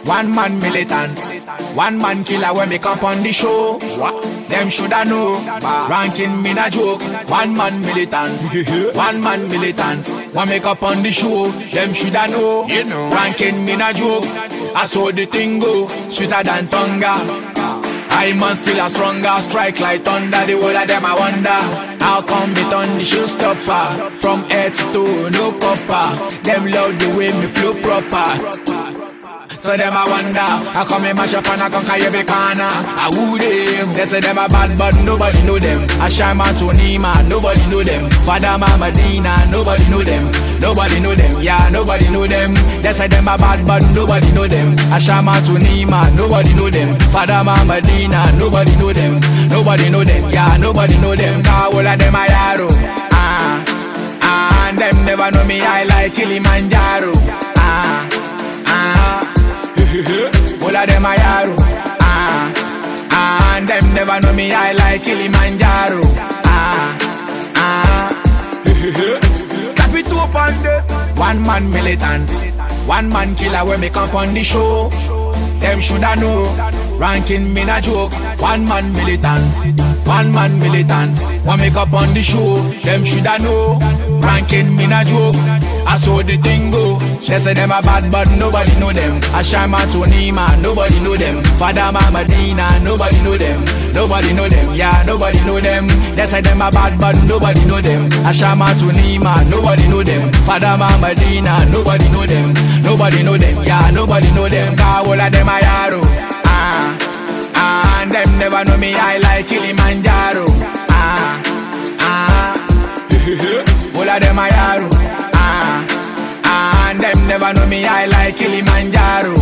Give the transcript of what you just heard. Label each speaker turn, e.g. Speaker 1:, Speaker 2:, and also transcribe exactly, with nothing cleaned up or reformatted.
Speaker 1: One man militant, one man killer when me come on the show. What? Them shoulda know. Ranking me na joke. One man militant, one man militant. When me come on the show, them shoulda know. You know. Ranking me na joke. I saw the thing go sweeter than tonga. I man still a stronger, strike like thunder. The whole of them I wonder how come it on the showstopper. From head to toe, no copper. Them love the way me flow proper. So them I wonder how come me mash up and I conquer every corner. I woo them. They say them a bad but nobody know them. I shine man to Nima, nobody know them. Father Mama Dina, nobody know them. Nobody know them, yeah, nobody know them. They say them a bad but nobody know them. I shine man to Nima, nobody know them. Father Mama Dina, nobody know them. Nobody know them, yeah, nobody know them. Cause all of them a yaro. Ah, ah, and them never know me, I like Kilimanjaro. Ah, ah. All of them a yaro. Ah, ah, and them never know me, I like Kilimanjaro. Ah, ah. Tap it up on the one man militant, one man killer when me come on the show. Them shoulda know. Ranking me na joke. One man militant, one man militant. When me come on the show, them shoulda know. Ranking me na joke. I saw the thing go. They say them a bad but nobody know them. I shine man to Nima, nobody know them. Father Mama Dina, nobody know them. Nobody know them, yeah, nobody know them. They say them a bad but nobody know them. I shine man to Nima, nobody know them. Father Mama Dina, nobody know them. Nobody know them, yeah, nobody know them. Cause all of them a yaro. Ah, ah, and them never know me, I like Kilimanjaro. Ah, ah, all of them a yaro. Ah, ah, and them never know me, I like Kilimanjaro.